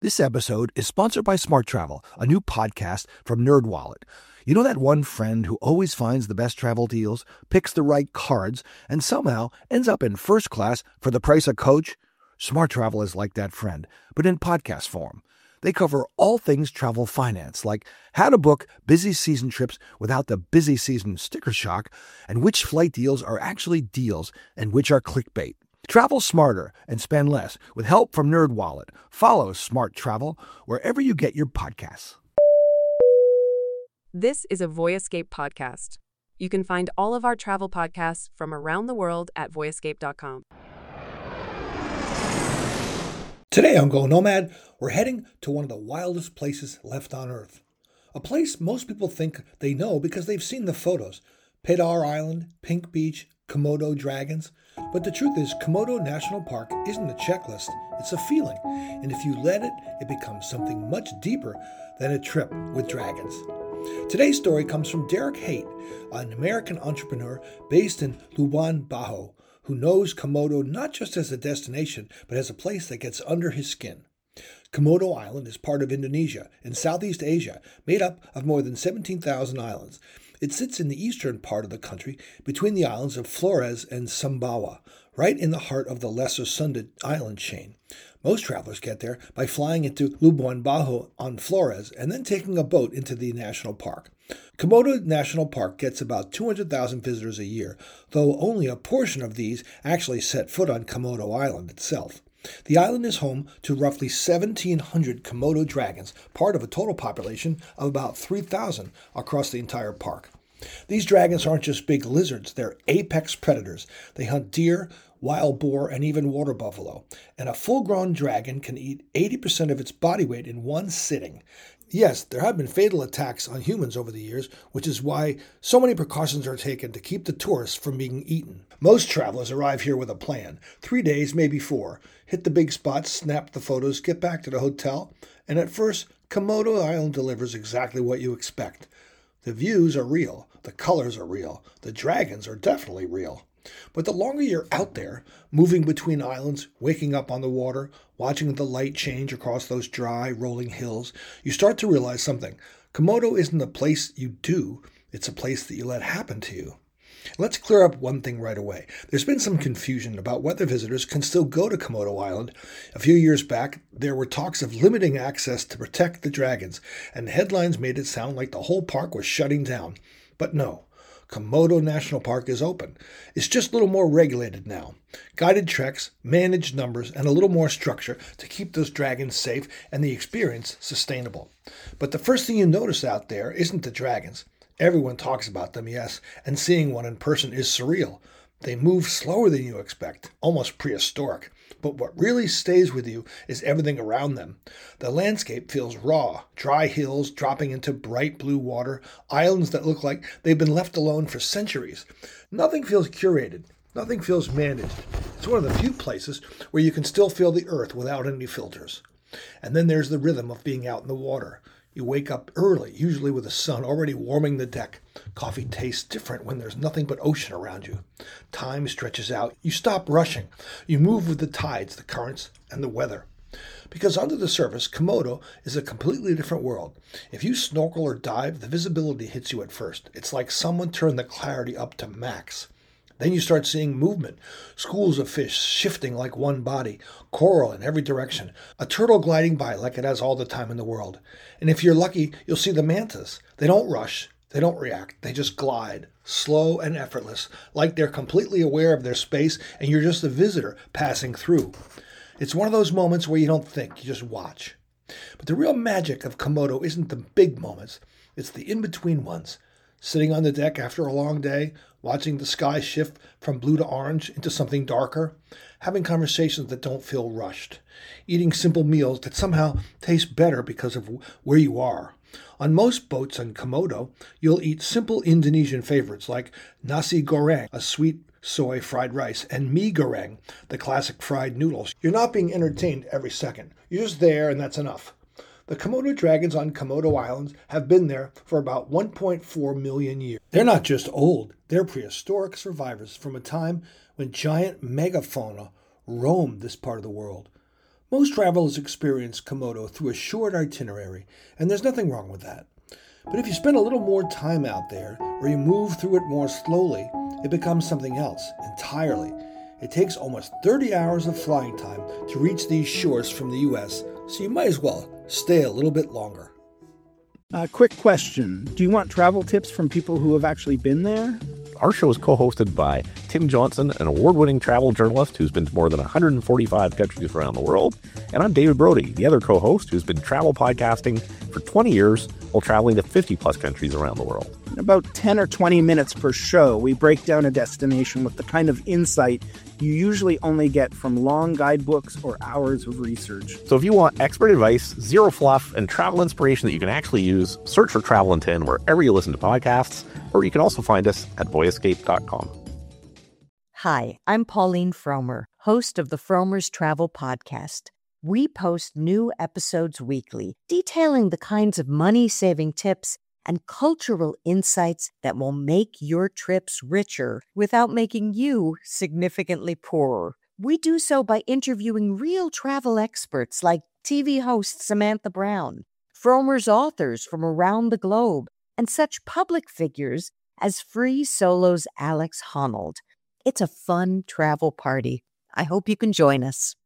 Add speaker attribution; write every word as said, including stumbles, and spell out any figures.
Speaker 1: This episode is sponsored by Smart Travel, a new podcast from NerdWallet. You know that one friend who always finds the best travel deals, picks the right cards, and somehow ends up in first class for the price of coach? Smart Travel is like that friend, but in podcast form. They cover all things travel finance, like how to book busy season trips without the busy season sticker shock, and which flight deals are actually deals and which are clickbait. Travel smarter and spend less with help from NerdWallet. Follow Smart Travel wherever you get your podcasts.
Speaker 2: This is a Voyescape podcast. You can find all of our travel podcasts from around the world at voyescape dot com.
Speaker 1: Today on Go Nomad, we're heading to one of the wildest places left on Earth. A place most people think they know because they've seen the photos. Pedar Island, Pink Beach, Komodo dragons. But the truth is, Komodo National Park isn't a checklist, it's a feeling. And if you let it, it becomes something much deeper than a trip with dragons. Today's story comes from Derek Haight, an American entrepreneur based in Labuan Bajo, who knows Komodo not just as a destination, but as a place that gets under his skin. Komodo Island is part of Indonesia in Southeast Asia, made up of more than seventeen thousand islands. It sits in the eastern part of the country between the islands of Flores and Sumbawa, right in the heart of the Lesser Sunda island chain. Most travelers get there by flying into Labuan Bajo on Flores and then taking a boat into the national park. Komodo National Park gets about two hundred thousand visitors a year, though only a portion of these actually set foot on Komodo Island itself. The island is home to roughly seventeen hundred Komodo dragons, part of a total population of about three thousand across the entire park. These dragons aren't just big lizards, they're apex predators. They hunt deer, wild boar, and even water buffalo. And a full-grown dragon can eat eighty percent of its body weight in one sitting. Yes, there have been fatal attacks on humans over the years, which is why so many precautions are taken to keep the tourists from being eaten. Most travelers arrive here with a plan. Three days, maybe four. Hit the big spots, snap the photos, get back to the hotel. And at first, Komodo Island delivers exactly what you expect. The views are real. The colors are real. The dragons are definitely real. But the longer you're out there, moving between islands, waking up on the water, watching the light change across those dry, rolling hills, you start to realize something. Komodo isn't a place you do, it's a place that you let happen to you. Let's clear up one thing right away. There's been some confusion about whether visitors can still go to Komodo Island. A few years back, there were talks of limiting access to protect the dragons, and headlines made it sound like the whole park was shutting down. But no. Komodo National Park is open. It's just a little more regulated now. Guided treks, managed numbers, and a little more structure to keep those dragons safe and the experience sustainable. But the first thing you notice out there isn't the dragons. Everyone talks about them, yes, and seeing one in person is surreal. They move slower than you expect, almost prehistoric. But what really stays with you is everything around them. The landscape feels raw, dry hills dropping into bright blue water, islands that look like they've been left alone for centuries. Nothing feels curated. Nothing feels managed. It's one of the few places where you can still feel the earth without any filters. And then there's the rhythm of being out in the water. You wake up early, usually with the sun already warming the deck. Coffee tastes different when there's nothing but ocean around you. Time stretches out. You stop rushing. You move with the tides, the currents, and the weather. Because under the surface, Komodo is a completely different world. If you snorkel or dive, the visibility hits you at first. It's like someone turned the clarity up to max. Then you start seeing movement, schools of fish shifting like one body, coral in every direction, a turtle gliding by like it has all the time in the world. And if you're lucky, you'll see the mantas. They don't rush, they don't react, they just glide, slow and effortless, like they're completely aware of their space and you're just a visitor passing through. It's one of those moments where you don't think, you just watch. But the real magic of Komodo isn't the big moments, it's the in-between ones. Sitting on the deck after a long day, watching the sky shift from blue to orange into something darker, having conversations that don't feel rushed, eating simple meals that somehow taste better because of where you are. On most boats on Komodo, you'll eat simple Indonesian favorites like nasi goreng, a sweet soy fried rice, and mie goreng, the classic fried noodles. You're not being entertained every second. You're just there and that's enough. The Komodo dragons on Komodo Islands have been there for about one point four million years. They're not just old, they're prehistoric survivors from a time when giant megafauna roamed this part of the world. Most travelers experience Komodo through a short itinerary, and there's nothing wrong with that. But if you spend a little more time out there, or you move through it more slowly, it becomes something else entirely. It takes almost thirty hours of flying time to reach these shores from the U S, so you might as well stay a little bit longer.
Speaker 3: Uh, quick question. Do you want travel tips from people who have actually been there?
Speaker 4: Our show is co-hosted by Tim Johnson, an award-winning travel journalist who's been to more than one hundred forty-five countries around the world. And I'm David Brody, the other co-host who's been travel podcasting for twenty years while traveling to fifty plus countries around the world.
Speaker 3: In about ten or twenty minutes per show, we break down a destination with the kind of insight you usually only get from long guidebooks or hours of research.
Speaker 4: So if you want expert advice, zero fluff, and travel inspiration that you can actually use, search for Travel in ten wherever you listen to podcasts, or you can also find us at voy escape dot com.
Speaker 5: Hi, I'm Pauline Fromer, host of the Fromer's Travel Podcast. We post new episodes weekly, detailing the kinds of money-saving tips and cultural insights that will make your trips richer without making you significantly poorer. We do so by interviewing real travel experts like T V host Samantha Brown, Fromer's authors from around the globe, and such public figures as Free Solo's Alex Honnold. It's a fun travel party. I hope you can join us.